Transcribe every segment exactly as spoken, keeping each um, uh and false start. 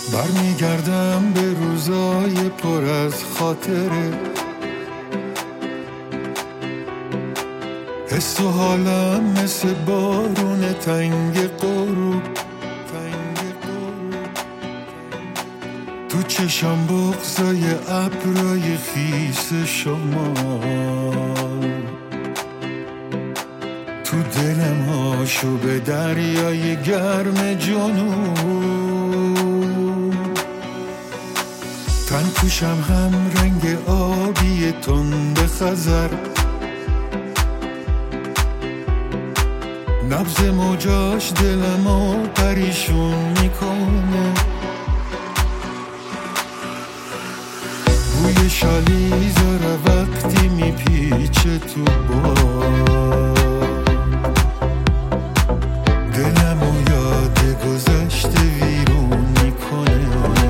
برمیگردم به روزای پر از خاطره، حس و حالم مثل بارون تنگ غروب، تو چشم بغضای ابرای خیس شما، تو دلم هاشو به دریای گرم جنوب، تن پوشم هم رنگ آبی تند خزر، نبض موجاش دلمو پریشون میکنه، بوی شالیزاره وقتی میپیچه تو باد، دلمو یاد گذشته ویرون میکنه.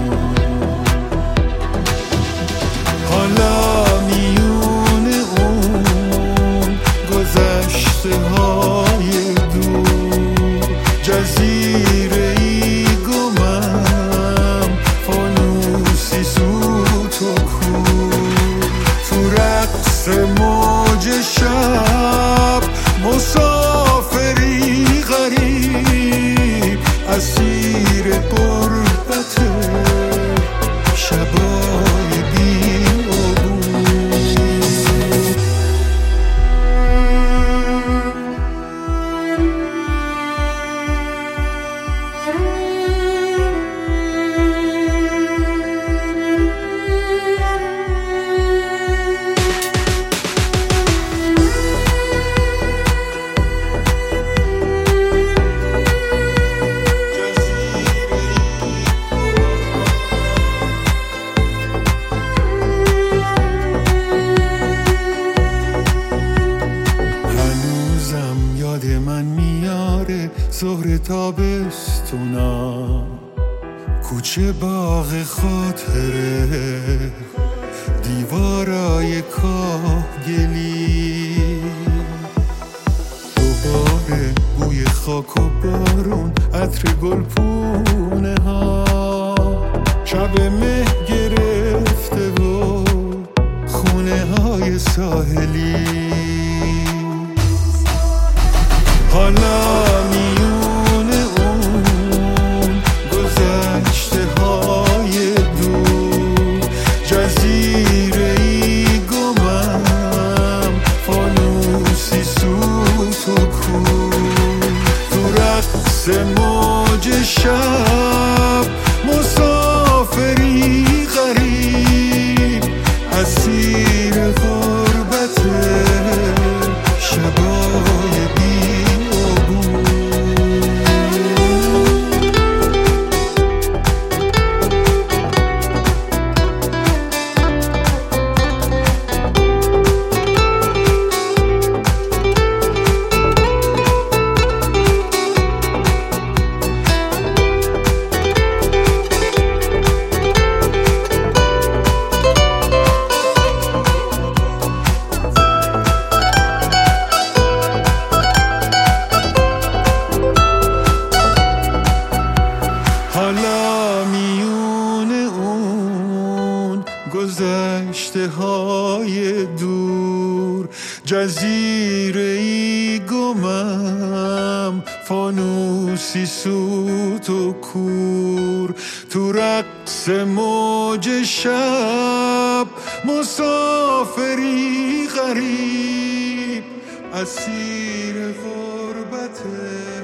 حالا میون اون گذشته های دور، جزیره ای گمم، فانوسی سوت و کور، تو رقص موج شب، مسافری غریب، اسیر غربت شبای بی من میاره ظهر تابستونا، کوچه باغ خاطره، دیوارای کاهگلی، دوباره بوی خاک و بارون، عطر گلپونه ها، شب مه گرفته و خونه های ساحلی. حالا میون اون گذشته های دور، جزیره ای گمم، فانوسی سوت و کور، تو رقص موج شب، مسافری غریب، اسیر غربت شبای بی. حالا میون اون گذشته های دور، جزیره ای گمم، فانوسی سوت و کور، تو رقص موج شب، مسافری غریب، اسیر غربت